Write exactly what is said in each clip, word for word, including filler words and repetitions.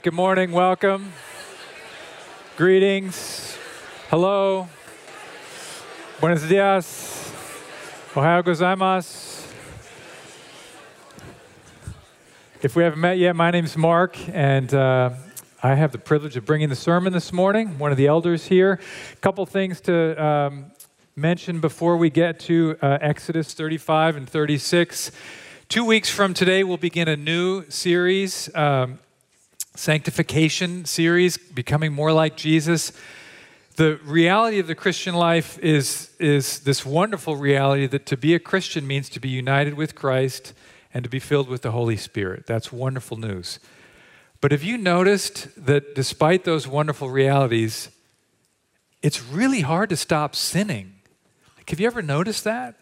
Good morning, welcome. Greetings. Hello. Buenos dias. Ohayou gozaimasu. If we haven't met yet, my name's Mark, and uh, I have the privilege of bringing the sermon this morning, one of the elders here. A couple things to um, mention before we get to uh, Exodus thirty-five and thirty-six. Two weeks from today, we'll begin a new series, um, sanctification series, becoming more like Jesus. The reality of the Christian life is, is this wonderful reality that to be a Christian means to be united with Christ and to be filled with the Holy Spirit. That's wonderful news. But have you noticed that despite those wonderful realities, it's really hard to stop sinning? Like, have you ever noticed that?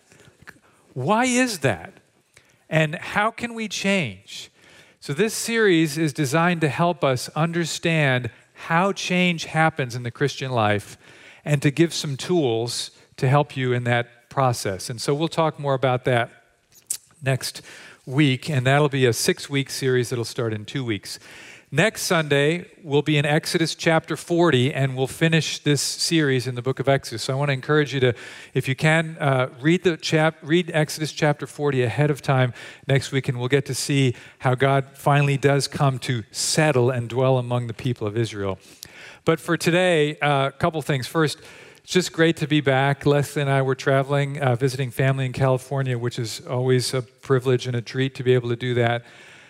Why is that? And how can we change? So this series is designed to help us understand how change happens in the Christian life and to give some tools to help you in that process. And so we'll talk more about that next week, and that'll be a six-week series that'll start in two weeks. Next Sunday, we'll be in Exodus chapter forty, and we'll finish this series in the book of Exodus. So I want to encourage you to, if you can, uh, read the chap, read Exodus chapter forty ahead of time next week, and we'll get to see how God finally does come to settle and dwell among the people of Israel. But for today, uh, a couple things. First, it's just great to be back. Leslie and I were traveling, uh, visiting family in California, which is always a privilege and a treat to be able to do that.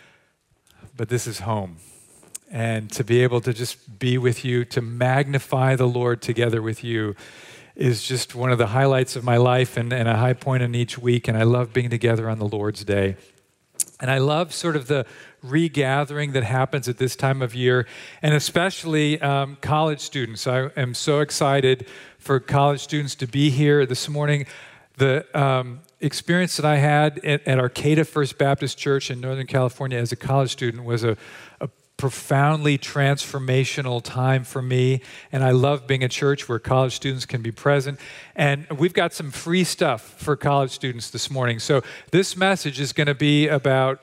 But this is home. And to be able to just be with you, to magnify the Lord together with you is just one of the highlights of my life and, and a high point in each week. And I love being together on the Lord's Day. And I love sort of the regathering that happens at this time of year, and especially um, college students. I am so excited for college students to be here this morning. The um, experience that I had at, at Arcata First Baptist Church in Northern California as a college student was a, a profoundly transformational time for me, and I love being a church where college students can be present. And we've got some free stuff for college students this morning. So this message is going to be about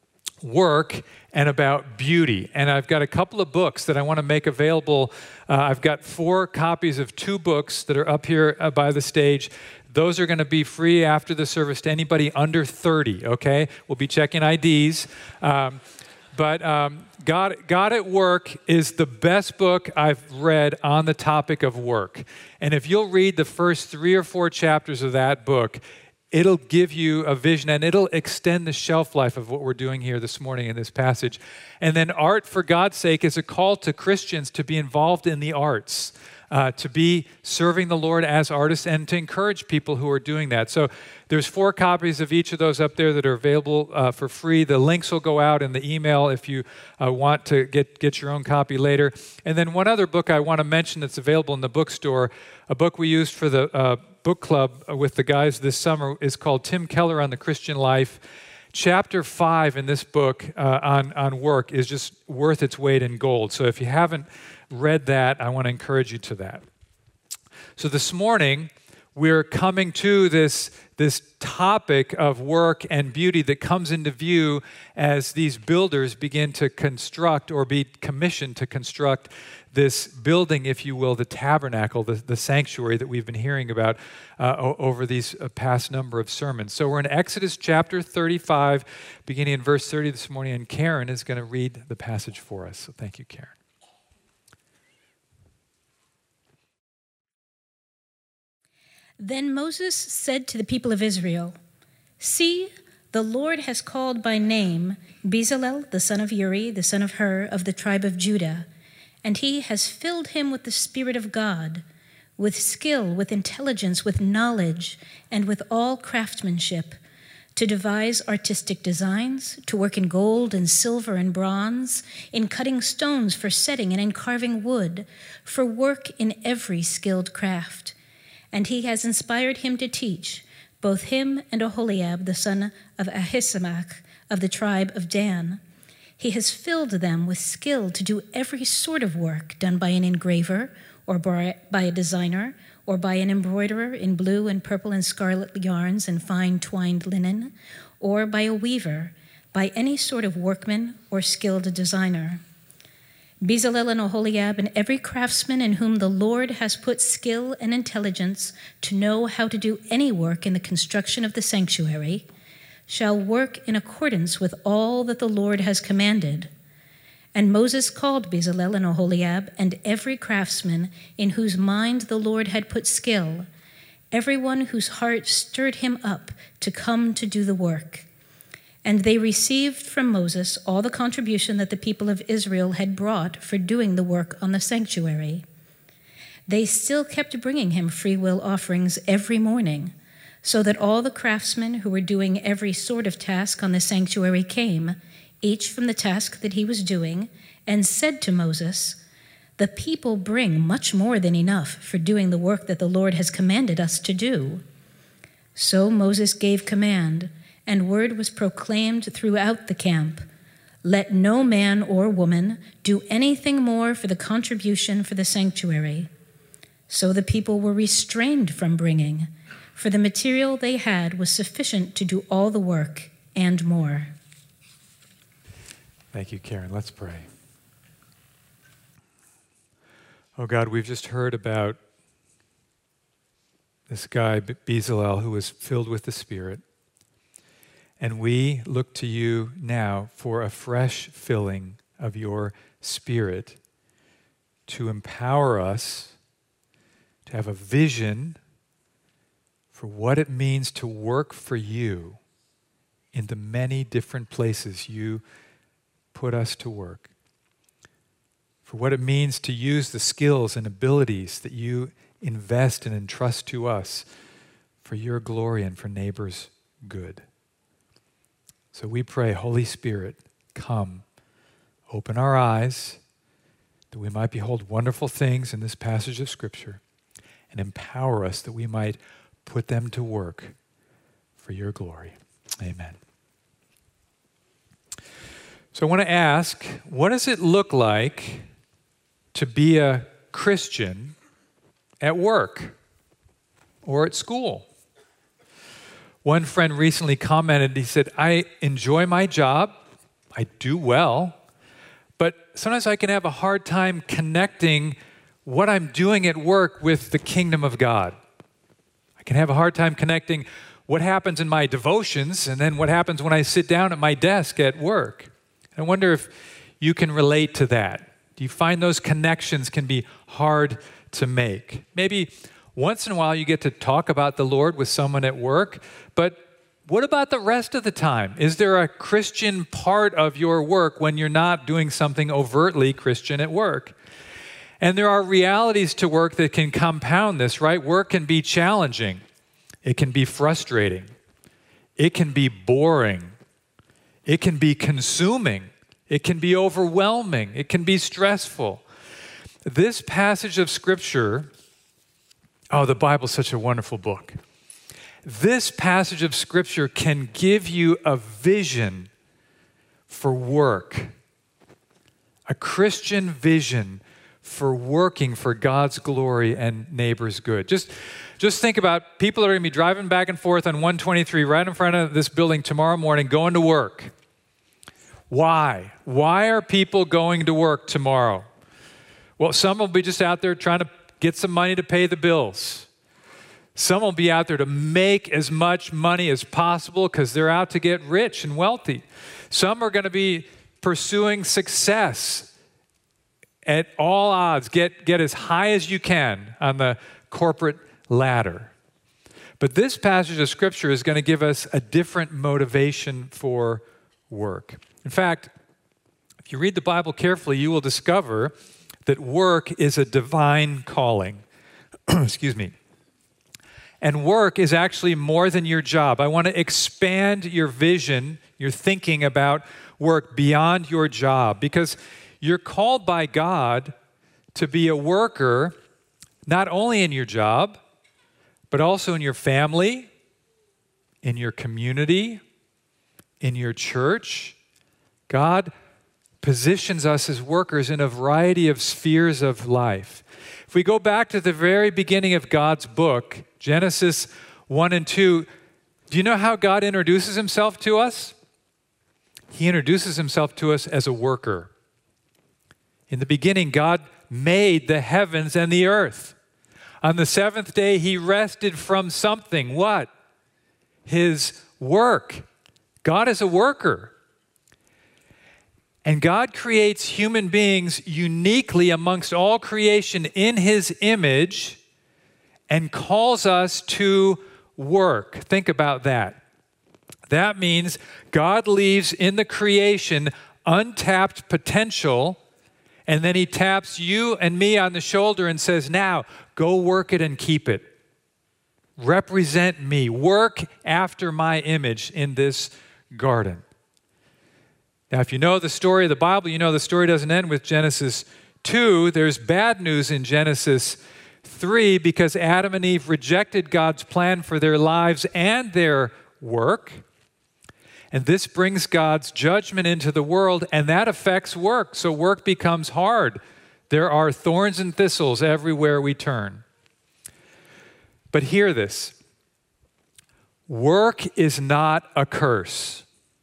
work and about beauty. And I've got a couple of books that I want to make available. Uh, I've got four copies of two books that are up here uh, by the stage. Those are going to be free after the service to anybody under thirty, okay? We'll be checking I Ds. Um, But um, God, God at Work is the best book I've read on the topic of work. And if you'll read the first three or four chapters of that book, it'll give you a vision and it'll extend the shelf life of what we're doing here this morning in this passage. And then Art for God's Sake is a call to Christians to be involved in the arts, uh, to be serving the Lord as artists and to encourage people who are doing that. So there's four copies of each of those up there that are available uh, for free. The links will go out in the email if you uh, want to get, get your own copy later. And then one other book I want to mention that's available in the bookstore, a book we used for the uh, book club with the guys this summer, is called Tim Keller on the Christian Life. Chapter five in this book uh, on, on work is just worth its weight in gold. So if you haven't read that, I want to encourage you to that. So this morning, we're coming to this, this topic of work and beauty that comes into view as these builders begin to construct or be commissioned to construct this building, if you will, the tabernacle, the, the sanctuary that we've been hearing about uh, o- over these uh, past number of sermons. So we're in Exodus chapter thirty-five, beginning in verse thirty this morning, and Karen is going to read the passage for us. So thank you, Karen. Then Moses said to the people of Israel, "See, the Lord has called by name Bezalel, the son of Uri, the son of Hur, of the tribe of Judah, and he has filled him with the Spirit of God, with skill, with intelligence, with knowledge, and with all craftsmanship, to devise artistic designs, to work in gold and silver and bronze, in cutting stones for setting and in carving wood, for work in every skilled craft. And he has inspired him to teach, both him and Oholiab, the son of Ahisamach, of the tribe of Dan. He has filled them with skill to do every sort of work done by an engraver, or by a designer, or by an embroiderer in blue and purple and scarlet yarns and fine twined linen, or by a weaver, by any sort of workman or skilled designer. Bezalel and Oholiab and every craftsman in whom the Lord has put skill and intelligence to know how to do any work in the construction of the sanctuary shall work in accordance with all that the Lord has commanded. And Moses called Bezalel and Oholiab and every craftsman in whose mind the Lord had put skill, everyone whose heart stirred him up to come to do the work. And they received from Moses all the contribution that the people of Israel had brought for doing the work on the sanctuary. They still kept bringing him freewill offerings every morning, so that all the craftsmen who were doing every sort of task on the sanctuary came, each from the task that he was doing, and said to Moses, "The people bring much more than enough for doing the work that the Lord has commanded us to do." So Moses gave command, and word was proclaimed throughout the camp, "Let no man or woman do anything more for the contribution for the sanctuary." So the people were restrained from bringing, for the material they had was sufficient to do all the work and more. Thank you, Karen. Let's pray. Oh God, we've just heard about this guy, Bezalel, who was filled with the Spirit. And we look to you now for a fresh filling of your Spirit to empower us to have a vision for what it means to work for you in the many different places you put us to work, for what it means to use the skills and abilities that you invest and entrust to us for your glory and for neighbors' good. So we pray, Holy Spirit, come, open our eyes, that we might behold wonderful things in this passage of Scripture, and empower us that we might put them to work for your glory. Amen. So I want to ask, what does it look like to be a Christian at work or at school? One friend recently commented, he said, "I enjoy my job, I do well, but sometimes I can have a hard time connecting what I'm doing at work with the kingdom of God. I can have a hard time connecting what happens in my devotions and then what happens when I sit down at my desk at work." I wonder if you can relate to that. Do you find those connections can be hard to make? Maybe once in a while you get to talk about the Lord with someone at work, but what about the rest of the time? Is there a Christian part of your work when you're not doing something overtly Christian at work? And there are realities to work that can compound this, right? Work can be challenging. It can be frustrating. It can be boring. It can be consuming. It can be overwhelming. It can be stressful. This passage of Scripture, oh, the Bible's such a wonderful book. This passage of Scripture can give you a vision for work, a Christian vision for working for God's glory and neighbor's good. Just, just think about people that are going to be driving back and forth on one twenty-three right in front of this building tomorrow morning going to work. Why? Why are people going to work tomorrow? Well, some will be just out there trying to get some money to pay the bills. Some will be out there to make as much money as possible because they're out to get rich and wealthy. Some are going to be pursuing success at all odds. Get, get as high as you can on the corporate ladder. But this passage of Scripture is going to give us a different motivation for work. In fact, if you read the Bible carefully, you will discover that work is a divine calling. Excuse me. And work is actually more than your job. I want to expand your vision, your thinking about work beyond your job, because you're called by God to be a worker, not only in your job, but also in your family, in your community, in your church. God positions us as workers in a variety of spheres of life. If we go back to the very beginning of God's book, Genesis one and two, do you know how God introduces himself to us? He introduces himself to us as a worker. In the beginning, God made the heavens and the earth. On the seventh day, he rested from something. What? His work. God is a worker. And God creates human beings uniquely amongst all creation in his image and calls us to work. Think about that. That means God leaves in the creation untapped potential, and then he taps you and me on the shoulder and says, now, go work it and keep it. Represent me. Work after my image in this garden. Now, if you know the story of the Bible, you know the story doesn't end with Genesis two. There's bad news in Genesis three because Adam and Eve rejected God's plan for their lives and their work. And this brings God's judgment into the world, and that affects work. So work becomes hard. There are thorns and thistles everywhere we turn. But hear this. Work is not a curse.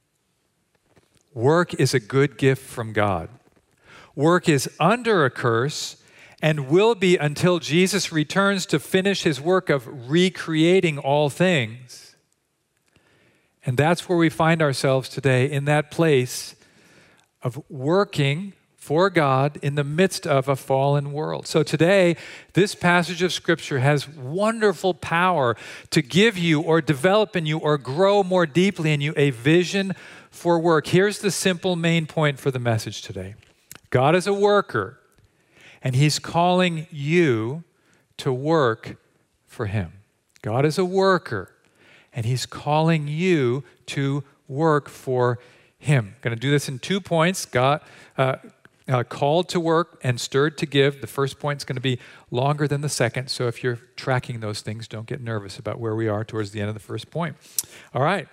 Work is a good gift from God. Work is under a curse and will be until Jesus returns to finish his work of recreating all things. And that's where we find ourselves today, in that place of working for God in the midst of a fallen world. So today, this passage of Scripture has wonderful power to give you or develop in you or grow more deeply in you a vision for work. Here's the simple main point for the message today. God is a worker, and he's calling you to work for him. God is a worker, and he's calling you to work for him. I'm going to do this in two points. God uh, uh, called to work and stirred to give. The first point is going to be longer than the second, so if you're tracking those things, don't get nervous about where we are towards the end of the first point. All right.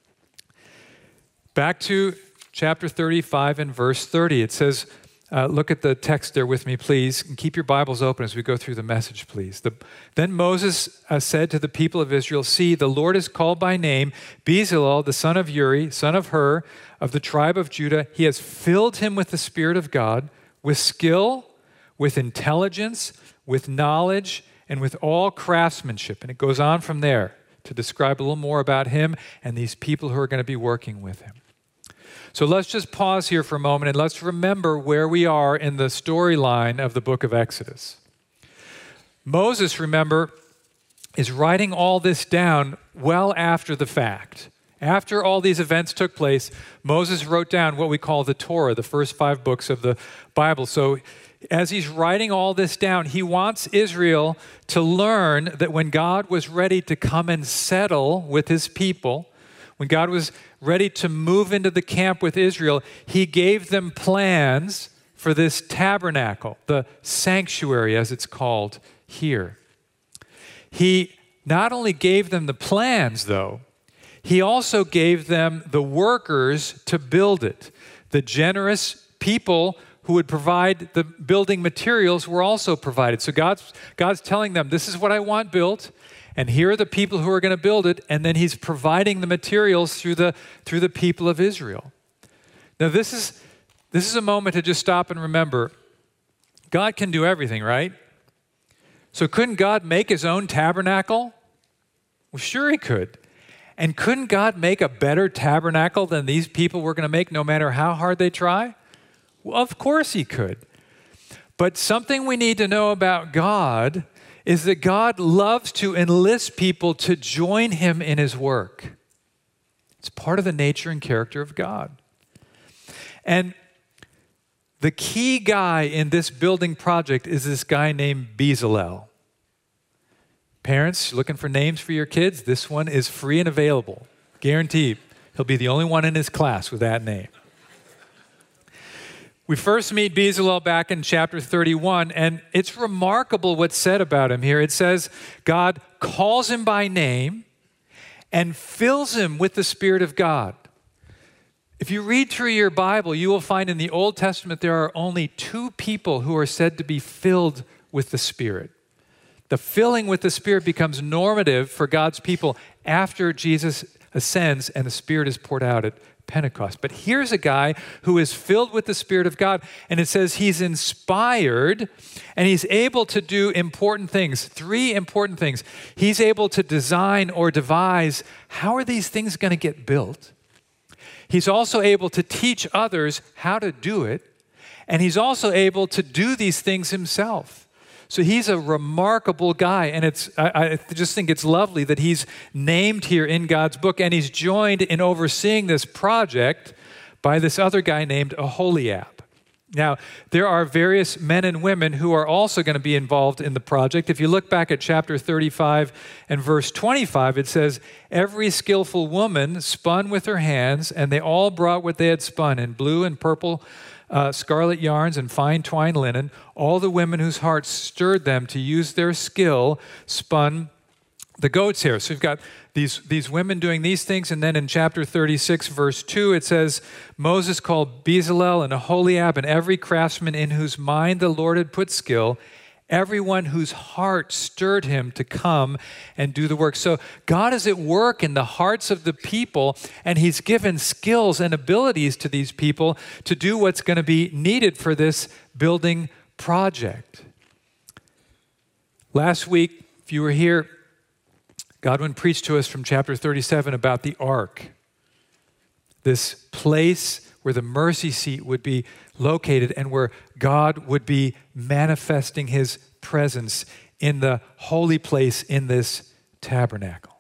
Back to chapter thirty-five and verse thirty. It says, uh, look at the text there with me, please, and keep your Bibles open as we go through the message, please. The, then Moses uh, said to the people of Israel, see, the Lord is called by name, Bezalel, the son of Uri, son of Hur, of the tribe of Judah. He has filled him with the Spirit of God, with skill, with intelligence, with knowledge, and with all craftsmanship. And it goes on from there to describe a little more about him and these people who are going to be working with him. So let's just pause here for a moment and let's remember where we are in the storyline of the book of Exodus. Moses, remember, is writing all this down well after the fact. After all these events took place, Moses wrote down what we call the Torah, the first five books of the Bible. So as he's writing all this down, he wants Israel to learn that when God was ready to come and settle with his people, when God was ready to move into the camp with Israel, he gave them plans for this tabernacle, the sanctuary as it's called here. He not only gave them the plans, though, he also gave them the workers to build it. The generous people who would provide the building materials were also provided. So God's, God's telling them, this is what I want built, and here are the people who are going to build it, and then he's providing the materials through the, through the people of Israel. Now this is, this is a moment to just stop and remember, God can do everything, right? So couldn't God make his own tabernacle? Well, sure he could. And couldn't God make a better tabernacle than these people were going to make no matter how hard they try? Well, of course he could. But something we need to know about God is that God loves to enlist people to join him in his work. It's part of the nature and character of God. And the key guy in this building project is this guy named Bezalel. Parents, looking for names for your kids? This one is free and available. Guaranteed. He'll be the only one in his class with that name. We first meet Bezalel back in chapter thirty-one, and it's remarkable what's said about him here. It says God calls him by name and fills him with the Spirit of God. If you read through your Bible, you will find in the Old Testament there are only two people who are said to be filled with the Spirit. The filling with the Spirit becomes normative for God's people after Jesus ascends and the Spirit is poured out at Pentecost. But here's a guy who is filled with the Spirit of God, and it says he's inspired, and he's able to do important things, three important things. He's able to design or devise, how are these things going to get built? He's also able to teach others how to do it, and he's also able to do these things himself. So he's a remarkable guy, and it's I, I just think it's lovely that he's named here in God's book, and he's joined in overseeing this project by this other guy named Aholiab. Now, there are various men and women who are also going to be involved in the project. If you look back at chapter thirty-five and verse twenty-five, it says, "Every skillful woman spun with her hands, and they all brought what they had spun in blue and purple Uh, scarlet yarns and fine twined linen. All the women whose hearts stirred them to use their skill spun the goat's hair." So we've got these, these women doing these things. And then in chapter thirty-six, verse two, it says, "Moses called Bezalel and Aholiab and every craftsman in whose mind the Lord had put skill, everyone whose heart stirred him to come and do the work." So God is at work in the hearts of the people, and he's given skills and abilities to these people to do what's going to be needed for this building project. Last week, if you were here, Godwin preached to us from chapter thirty-seven about the ark, this place where the mercy seat would be located and where God would be manifesting his presence in the holy place in this tabernacle.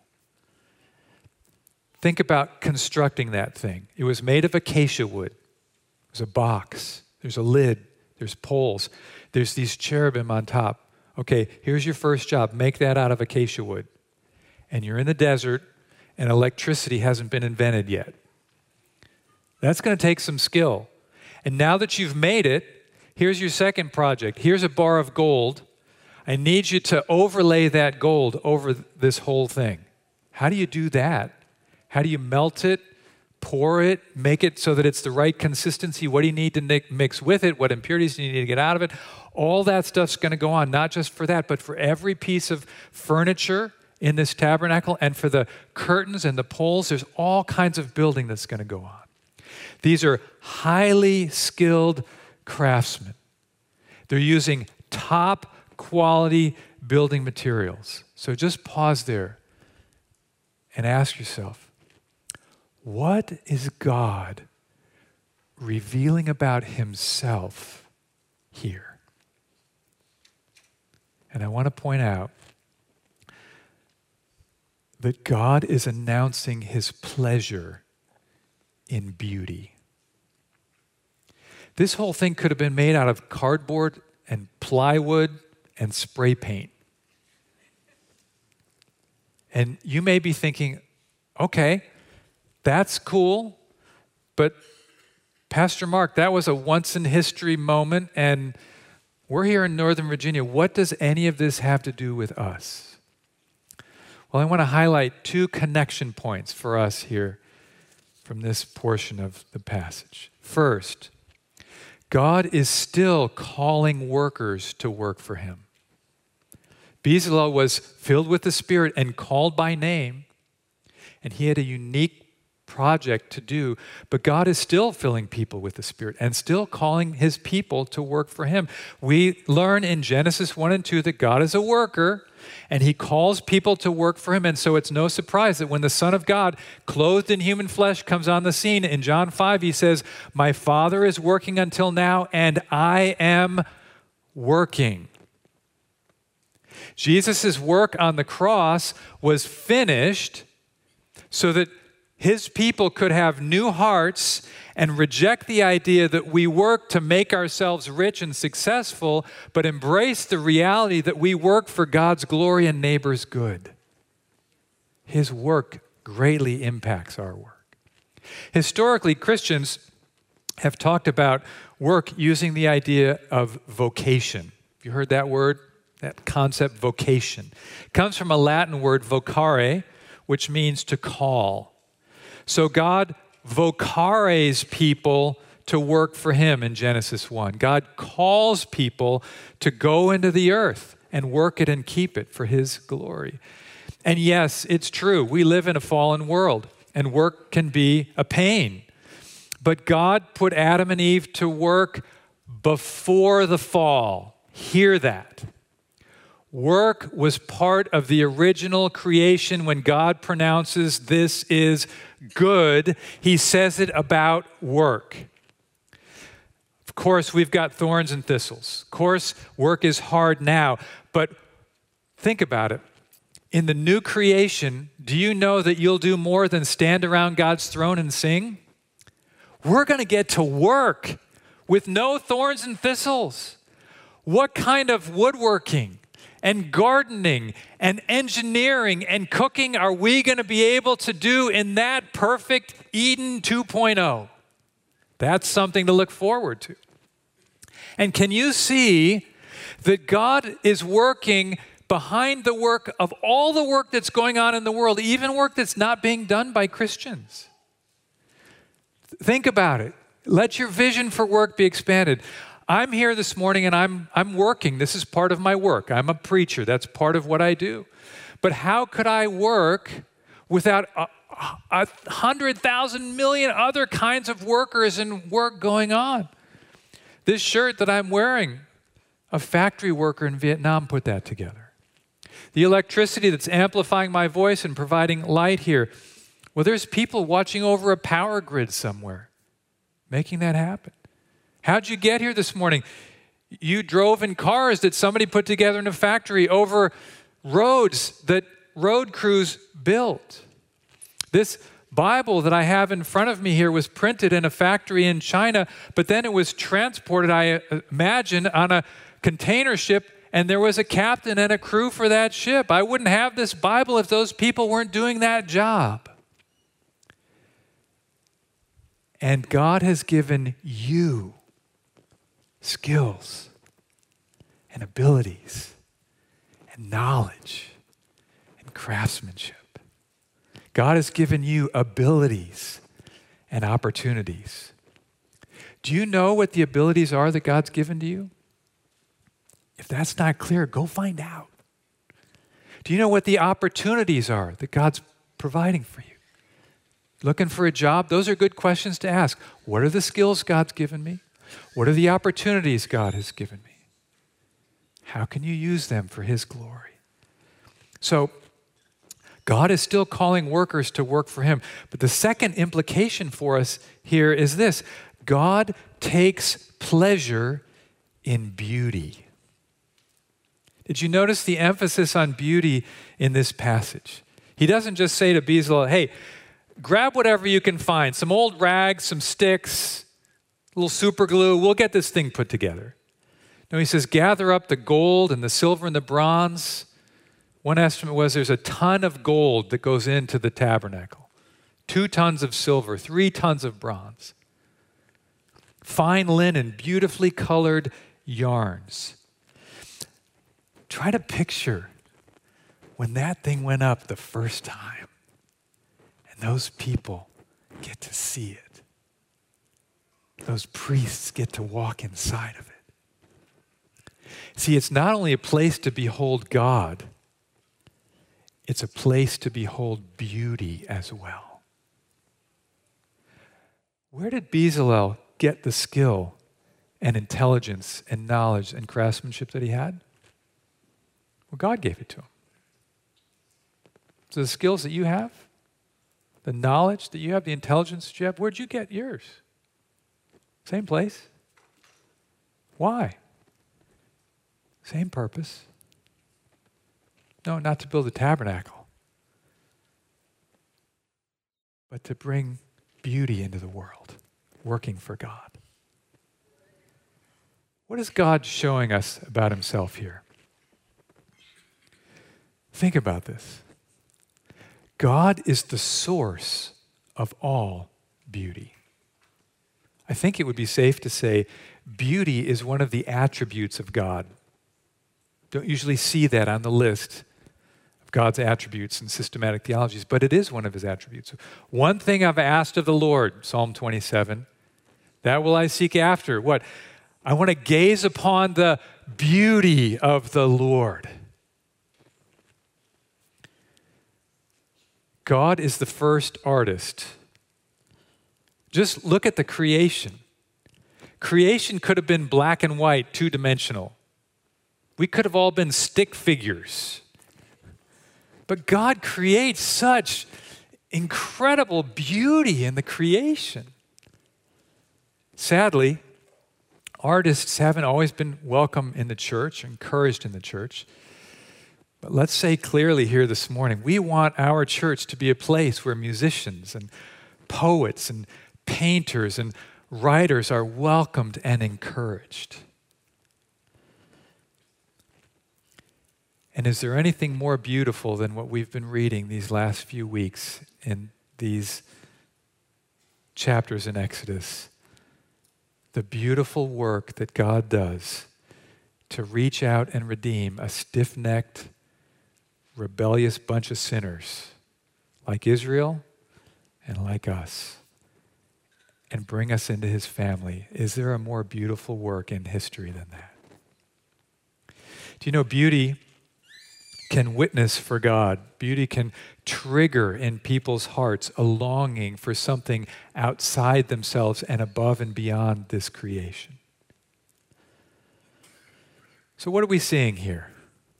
Think about constructing that thing. It was made of acacia wood. It was a box. There's a lid. There's poles. There's these cherubim on top. Okay, here's your first job. Make that out of acacia wood. And you're in the desert, and electricity hasn't been invented yet. That's going to take some skill. And now that you've made it, here's your second project. Here's a bar of gold. I need you to overlay that gold over this whole thing. How do you do that? How do you melt it, pour it, make it so that it's the right consistency? What do you need to mix with it? What impurities do you need to get out of it? All that stuff's going to go on, not just for that, but for every piece of furniture in this tabernacle and for the curtains and the poles. There's all kinds of building that's going to go on. These are highly skilled craftsmen. They're using top quality building materials. So just pause there and ask yourself, what is God revealing about himself here? And I want to point out that God is announcing his pleasure in beauty. This whole thing could have been made out of cardboard and plywood and spray paint. And you may be thinking, okay, that's cool, but Pastor Mark, that was a once in history moment, and we're here in Northern Virginia. What does any of this have to do with us? Well, I want to highlight two connection points for us here from this portion of the passage. First, God is still calling workers to work for him. Bezalel was filled with the Spirit and called by name, and he had a unique project to do, but God is still filling people with the Spirit and still calling his people to work for him. We learn in Genesis one and two that God is a worker, and he calls people to work for him. And so it's no surprise that when the Son of God, clothed in human flesh, comes on the scene, in John five, he says, "My Father is working until now, and I am working." Jesus' work on the cross was finished so that his people could have new hearts and reject the idea that we work to make ourselves rich and successful, but embrace the reality that we work for God's glory and neighbor's good. His work greatly impacts our work. Historically, Christians have talked about work using the idea of vocation. Have you heard that word? That concept, vocation. It comes from a Latin word, vocare, which means to call. So God vocares people to work for him in Genesis one. God calls people to go into the earth and work it and keep it for his glory. And yes, it's true. We live in a fallen world, and work can be a pain. But God put Adam and Eve to work before the fall. Hear that. Work was part of the original creation. When God pronounces this is good, he says it about work. Of course, we've got thorns and thistles. Of course, work is hard now. But think about it. In the new creation, do you know that you'll do more than stand around God's throne and sing? We're going to get to work with no thorns and thistles. What kind of woodworking and gardening and engineering and cooking are we going to be able to do in that perfect Eden two point oh? That's something to look forward to. And can you see that God is working behind the work of all the work that's going on in the world, even work that's not being done by Christians? Think about it. Let your vision for work be expanded. I'm here this morning and I'm, I'm working. This is part of my work. I'm a preacher. That's part of what I do. But how could I work without a, a hundred thousand million other kinds of workers and work going on? This shirt that I'm wearing, a factory worker in Vietnam put that together. The electricity that's amplifying my voice and providing light here, well, there's people watching over a power grid somewhere, making that happen. How'd you get here this morning? You drove in cars that somebody put together in a factory over roads that road crews built. This Bible that I have in front of me here was printed in a factory in China, but then it was transported, I imagine, on a container ship, and there was a captain and a crew for that ship. I wouldn't have this Bible if those people weren't doing that job. And God has given you skills and abilities and knowledge and craftsmanship. God has given you abilities and opportunities. Do you know what the abilities are that God's given to you? If that's not clear, go find out. Do you know what the opportunities are that God's providing for you? Looking for a job? Those are good questions to ask. What are the skills God's given me? What are the opportunities God has given me? How can you use them for His glory? So, God is still calling workers to work for Him. But the second implication for us here is this: God takes pleasure in beauty. Did you notice the emphasis on beauty in this passage? He doesn't just say to Bezalel, hey, grab whatever you can find, some old rags, some sticks, a little super glue, we'll get this thing put together. No, he says, gather up the gold and the silver and the bronze. One estimate was there's a ton of gold that goes into the tabernacle, two tons of silver, three tons of bronze, fine linen, beautifully colored yarns. Try to picture when that thing went up the first time and those people get to see it. Those priests get to walk inside of it. See, it's not only a place to behold God, it's a place to behold beauty as well. Where did Bezalel get the skill and intelligence and knowledge and craftsmanship that he had? Well, God gave it to him. So the skills that you have, the knowledge that you have, the intelligence that you have, where'd you get yours? Same place. Why? Same purpose. No, not to build a tabernacle, but to bring beauty into the world, working for God. What is God showing us about Himself here? Think about this. God is the source of all beauty. I think it would be safe to say beauty is one of the attributes of God. Don't usually see that on the list of God's attributes in systematic theologies, but it is one of His attributes. One thing I've asked of the Lord, Psalm twenty-seven, that will I seek after. What? I want to gaze upon the beauty of the Lord. God is the first artist Just look at the creation. Creation could have been black and white, two-dimensional. We could have all been stick figures. But God creates such incredible beauty in the creation. Sadly, artists haven't always been welcome in the church, encouraged in the church. But let's say clearly here this morning, we want our church to be a place where musicians and poets and painters and writers are welcomed and encouraged. And is there anything more beautiful than what we've been reading these last few weeks in these chapters in Exodus? The beautiful work that God does to reach out and redeem a stiff-necked, rebellious bunch of sinners like Israel and like us, and bring us into his family. Is there a more beautiful work in history than that? Do you know beauty can witness for God? Beauty can trigger in people's hearts a longing for something outside themselves and above and beyond this creation. So what are we seeing here?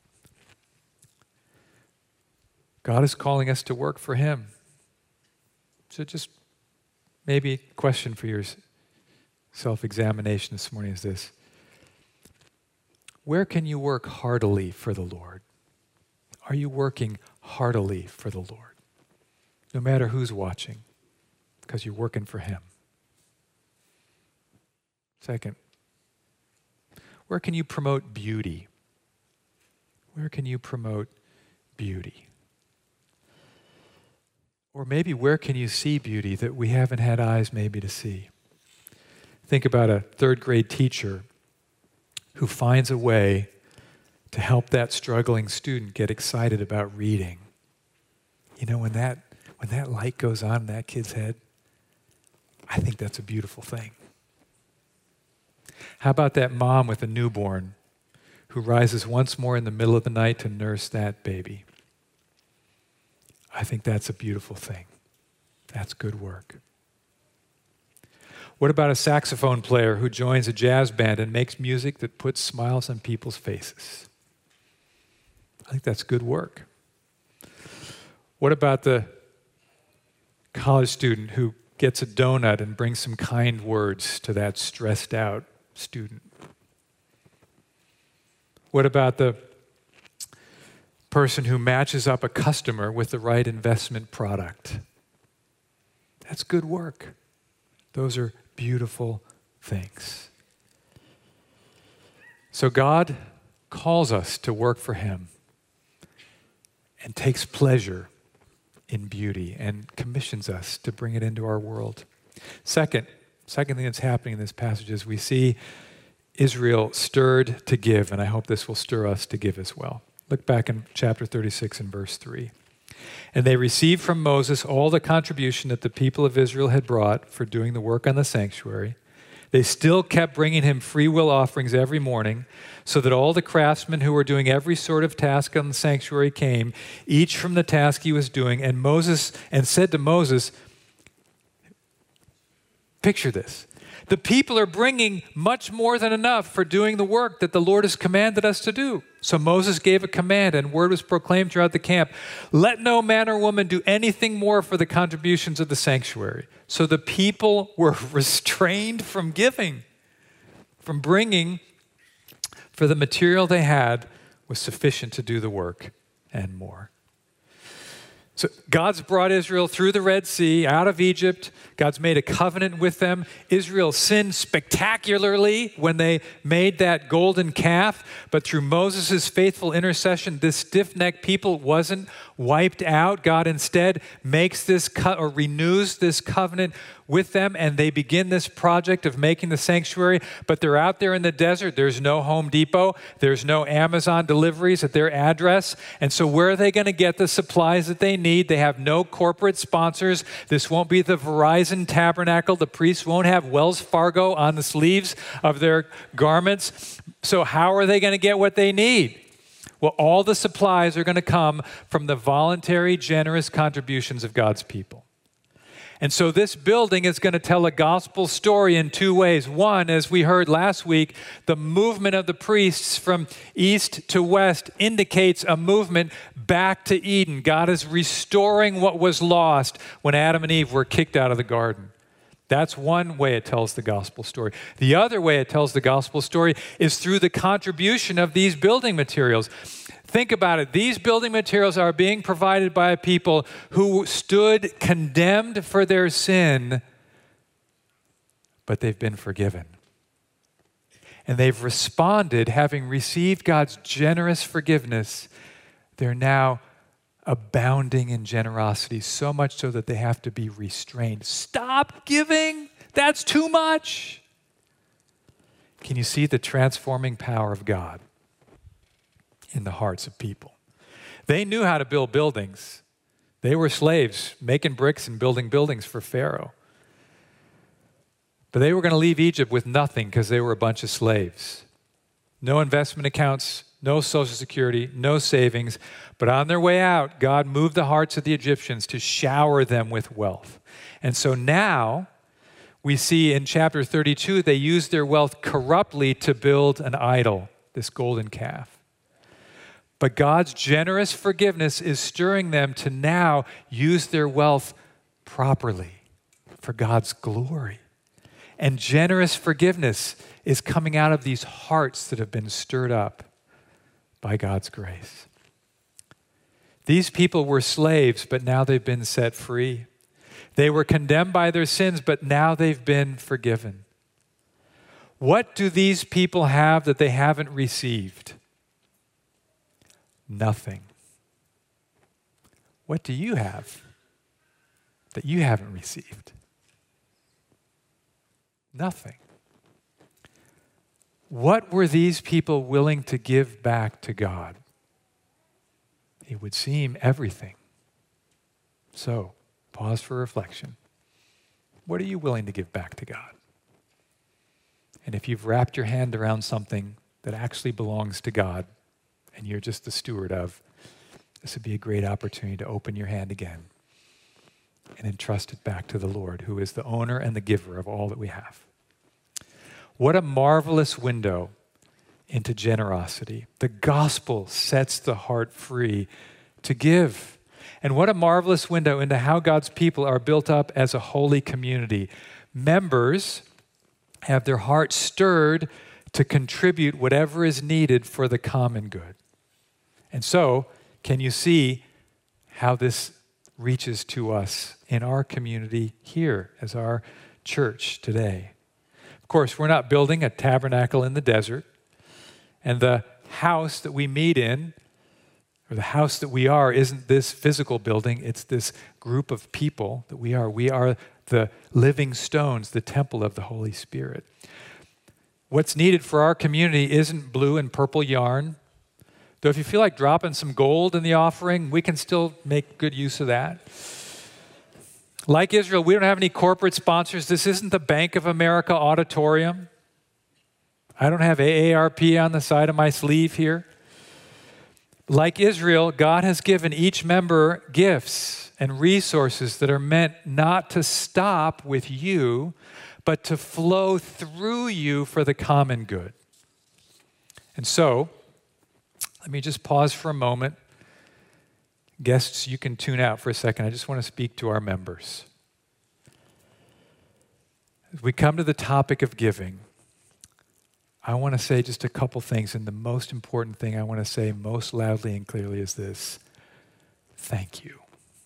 God is calling us to work for him. So just maybe a question for your self-examination this morning is this: where can you work heartily for the Lord? Are you working heartily for the Lord? No matter who's watching, because you're working for him. Second, where can you promote beauty? Where can you promote beauty? Or maybe where can you see beauty that we haven't had eyes maybe to see? Think about a third grade teacher who finds a way to help that struggling student get excited about reading. You know, when that when that light goes on in that kid's head, I think that's a beautiful thing. How about that mom with a newborn who rises once more in the middle of the night to nurse that baby? I think that's a beautiful thing. That's good work. What about a saxophone player who joins a jazz band and makes music that puts smiles on people's faces? I think that's good work. What about the college student who gets a donut and brings some kind words to that stressed out student? What about the person who matches up a customer with the right investment product? That's good work. Those are beautiful things. So God calls us to work for him and takes pleasure in beauty and commissions us to bring it into our world. Second, second thing that's happening in this passage is we see Israel stirred to give, and I hope this will stir us to give as well. Look back in chapter thirty-six and verse three. And they received from Moses all the contribution that the people of Israel had brought for doing the work on the sanctuary. They still kept bringing him free will offerings every morning, so that all the craftsmen who were doing every sort of task on the sanctuary came, each from the task he was doing. And Moses, and said to Moses, picture this. The people are bringing much more than enough for doing the work that the Lord has commanded us to do. So Moses gave a command, and word was proclaimed throughout the camp: let no man or woman do anything more for the contributions of the sanctuary. So the people were restrained from giving, from bringing, for the material they had was sufficient to do the work and more. So God's brought Israel through the Red Sea, out of Egypt. God's made a covenant with them. Israel sinned spectacularly when they made that golden calf, but through Moses' faithful intercession, this stiff-necked people wasn't wiped out. God instead makes this co- or renews this covenant with them, and they begin this project of making the sanctuary, but they're out there in the desert. There's no Home Depot. There's no Amazon deliveries at their address. And so where are they going to get the supplies that they need? They have no corporate sponsors. This won't be the Verizon Tabernacle. The priests won't have Wells Fargo on the sleeves of their garments. So how are they going to get what they need? Well, all the supplies are going to come from the voluntary, generous contributions of God's people. And so this building is going to tell a gospel story in two ways. One, as we heard last week, the movement of the priests from east to west indicates a movement back to Eden. God is restoring what was lost when Adam and Eve were kicked out of the garden. That's one way it tells the gospel story. The other way it tells the gospel story is through the contribution of these building materials. Think about it. These building materials are being provided by a people who stood condemned for their sin, but they've been forgiven. And they've responded, having received God's generous forgiveness. They're now abounding in generosity, so much so that they have to be restrained. Stop giving. That's too much. Can you see the transforming power of God in the hearts of people? They knew how to build buildings. They were slaves making bricks and building buildings for Pharaoh. But they were going to leave Egypt with nothing because they were a bunch of slaves. No investment accounts, no Social Security, no savings. But on their way out, God moved the hearts of the Egyptians to shower them with wealth. And so now we see in chapter thirty-two, they used their wealth corruptly to build an idol, this golden calf. But God's generous forgiveness is stirring them to now use their wealth properly for God's glory. And generous forgiveness is coming out of these hearts that have been stirred up by God's grace. These people were slaves, but now they've been set free. They were condemned by their sins, but now they've been forgiven. What do these people have that they haven't received? Nothing. What do you have that you haven't received? Nothing. What were these people willing to give back to God? It would seem everything. So, pause for reflection. What are you willing to give back to God? And if you've wrapped your hand around something that actually belongs to God and you're just the steward of, this would be a great opportunity to open your hand again and entrust it back to the Lord, who is the owner and the giver of all that we have. What a marvelous window into generosity. The gospel sets the heart free to give. And what a marvelous window into how God's people are built up as a holy community. Members have their hearts stirred to contribute whatever is needed for the common good. And so, can you see how this reaches to us in our community here as our church today? Of course, we're not building a tabernacle in the desert, and the house that we meet in, or the house that we are, isn't this physical building, it's this group of people that we are. We are the living stones, the temple of the Holy Spirit. What's needed for our community isn't blue and purple yarn, though if you feel like dropping some gold in the offering, we can still make good use of that. Like Israel, we don't have any corporate sponsors. This isn't the Bank of America auditorium. I don't have A A R P on the side of my sleeve here. Like Israel, God has given each member gifts and resources that are meant not to stop with you, but to flow through you for the common good. And so, let me just pause for a moment. Guests, you can tune out for a second. I just want to speak to our members. As we come to the topic of giving, I want to say just a couple things, and the most important thing I want to say most loudly and clearly is this: thank you.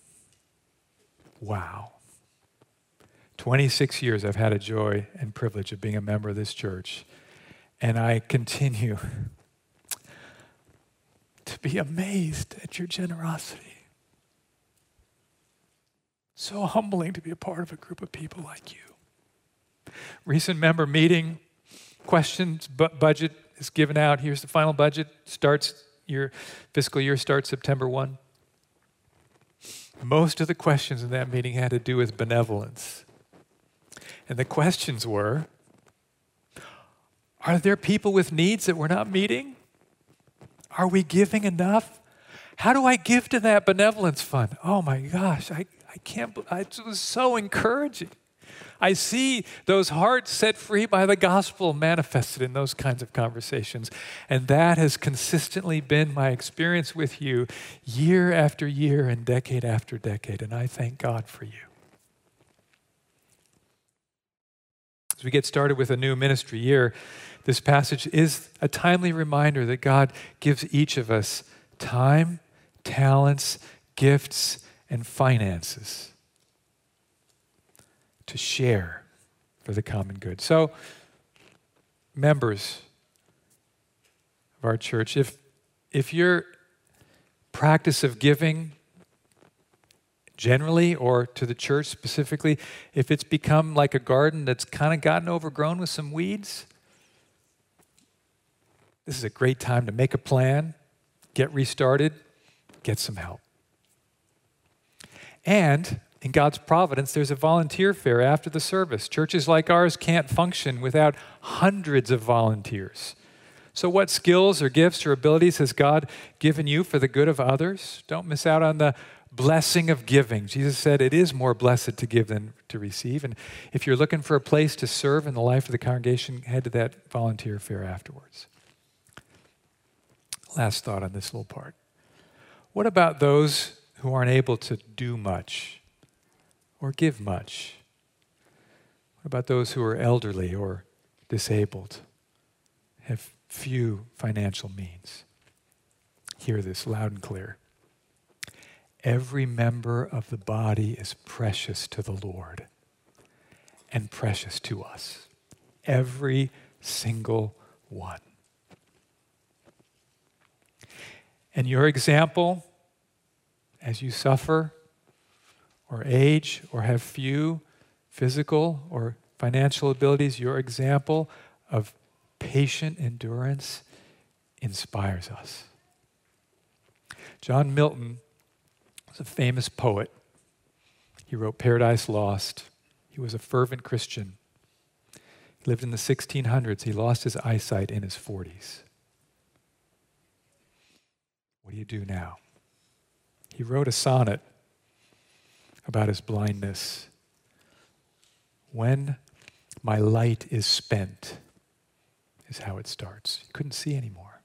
Wow. twenty-six years I've had a joy and privilege of being a member of this church, and I continue to be amazed at your generosity. So humbling to be a part of a group of people like you. Recent member meeting, questions, bu- budget is given out. Here's the final budget. Starts your fiscal year starts September first. Most of the questions in that meeting had to do with benevolence. And the questions were, are there people with needs that we're not meeting? Are we giving enough? How do I give to that benevolence fund? Oh my gosh, I, I can't, bel- I- it was so encouraging. I see those hearts set free by the gospel manifested in those kinds of conversations. And that has consistently been my experience with you year after year and decade after decade. And I thank God for you. As we get started with a new ministry year, this passage is a timely reminder that God gives each of us time, talents, gifts, and finances to share for the common good. So, members of our church, if, if your practice of giving generally or to the church specifically, if it's become like a garden that's kind of gotten overgrown with some weeds, this is a great time to make a plan, get restarted, get some help. And in God's providence, there's a volunteer fair after the service. Churches like ours can't function without hundreds of volunteers. So what skills or gifts or abilities has God given you for the good of others? Don't miss out on the blessing of giving. Jesus said it is more blessed to give than to receive. And if you're looking for a place to serve in the life of the congregation, head to that volunteer fair afterwards. Last thought on this little part. What about those who aren't able to do much or give much? What about those who are elderly or disabled, have few financial means? Hear this loud and clear. Every member of the body is precious to the Lord and precious to us. Every single one. And your example, as you suffer or age or have few physical or financial abilities, your example of patient endurance inspires us. John Milton was a famous poet. He wrote Paradise Lost. He was a fervent Christian. He lived in the sixteen hundreds. He lost his eyesight in his forties. What do you do now? He wrote a sonnet about his blindness. When my light is spent, is how it starts. He couldn't see anymore.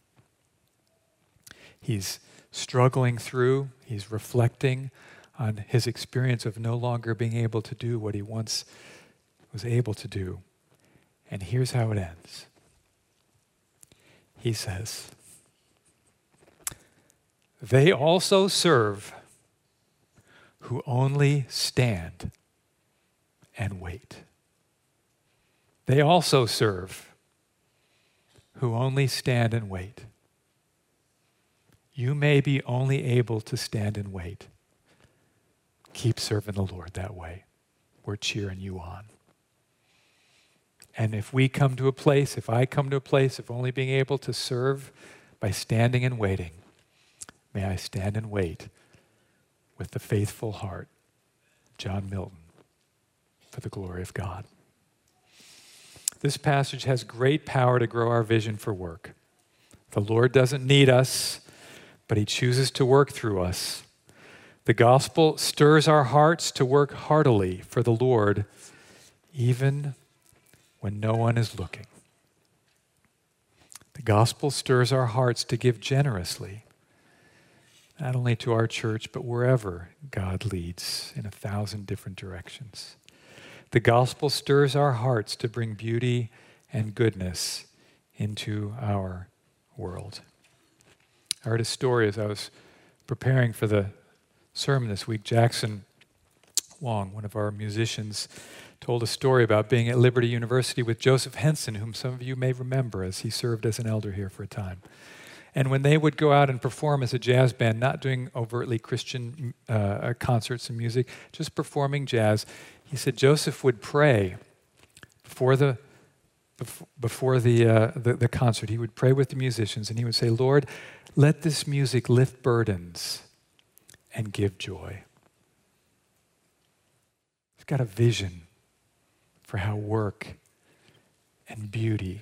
He's struggling through, he's reflecting on his experience of no longer being able to do what he once was able to do. And here's how it ends. He says, they also serve who only stand and wait. They also serve who only stand and wait. You may be only able to stand and wait. Keep serving the Lord that way. We're cheering you on. And if we come to a place, if I come to a place of only being able to serve by standing and waiting, may I stand and wait with the faithful heart, John Milton, for the glory of God. This passage has great power to grow our vision for work. The Lord doesn't need us, but he chooses to work through us. The gospel stirs our hearts to work heartily for the Lord, even when no one is looking. The gospel stirs our hearts to give generously, not only to our church, but wherever God leads in a thousand different directions. The gospel stirs our hearts to bring beauty and goodness into our world. I heard a story as I was preparing for the sermon this week. Jackson Wong, one of our musicians, told a story about being at Liberty University with Joseph Henson, whom some of you may remember as he served as an elder here for a time. And when they would go out and perform as a jazz band, not doing overtly Christian uh, concerts and music, just performing jazz, he said Joseph would pray before the before the, uh, the the concert. He would pray with the musicians, and he would say, "Lord, let this music lift burdens and give joy." He's got a vision for how work and beauty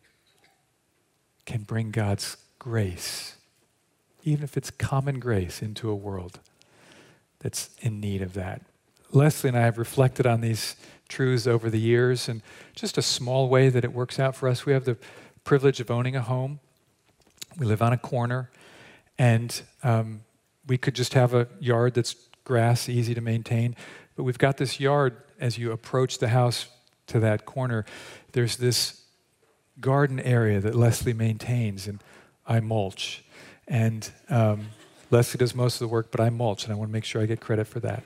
can bring God's grace, even if it's common grace, into a world that's in need of that. Leslie and I have reflected on these truths over the years, and just a small way that it works out for us. We have the privilege of owning a home. We live on a corner, and um, we could just have a yard that's grass, easy to maintain. But we've got this yard, as you approach the house to that corner, there's this garden area that Leslie maintains, and I mulch. And um, Leslie does most of the work, but I mulch, and I want to make sure I get credit for that.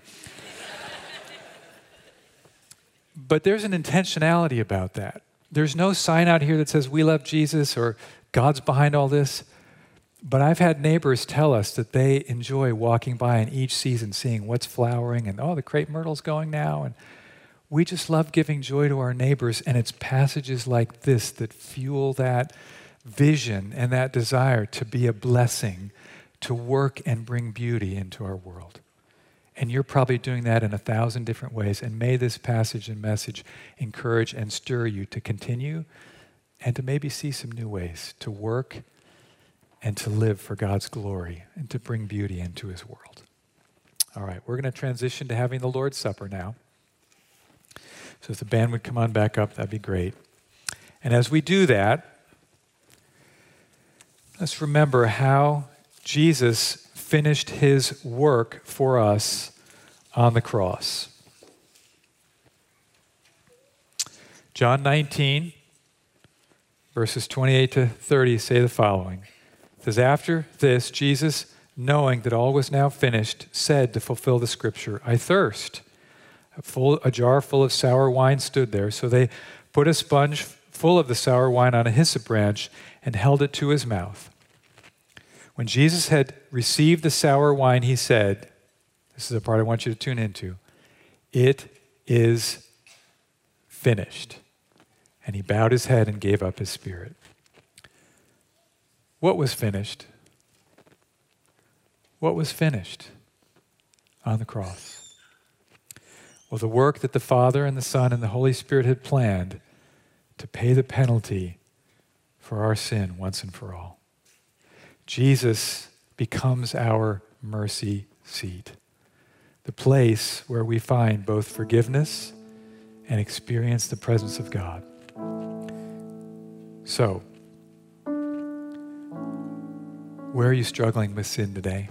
But there's an intentionality about that. There's no sign out here that says we love Jesus or God's behind all this. But I've had neighbors tell us that they enjoy walking by in each season, seeing what's flowering and, oh, the crepe myrtle's going now. And we just love giving joy to our neighbors. And it's passages like this that fuel that vision and that desire to be a blessing, to work and bring beauty into our world. And you're probably doing that in a thousand different ways. And may this passage and message encourage and stir you to continue and to maybe see some new ways to work and to live for God's glory and to bring beauty into his world. All right, we're going to transition to having the Lord's Supper now. So if the band would come on back up, that'd be great. And as we do that, let's remember how Jesus finished his work for us on the cross. John nineteen, verses twenty-eight to thirty say the following. It says, after this, Jesus, knowing that all was now finished, said to fulfill the scripture, I thirst. A, full, a jar full of sour wine stood there, so they put a sponge full of the sour wine on a hyssop branch and held it to his mouth. When Jesus had received the sour wine, he said, this is the part I want you to tune into, it is finished. And he bowed his head and gave up his spirit. What was finished? What was finished on the cross? Well, the work that the Father and the Son and the Holy Spirit had planned to pay the penalty for our sin once and for all. Jesus becomes our mercy seat, the place where we find both forgiveness and experience the presence of God. So, where are you struggling with sin today?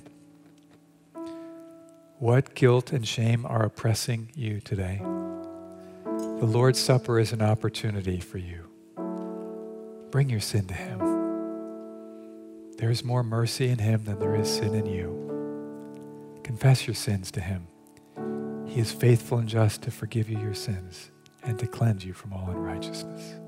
What guilt and shame are oppressing you today? The Lord's Supper is an opportunity for you. Bring your sin to him. There's more mercy in him than there is sin in you. Confess your sins to him. He is faithful and just to forgive you your sins and to cleanse you from all unrighteousness.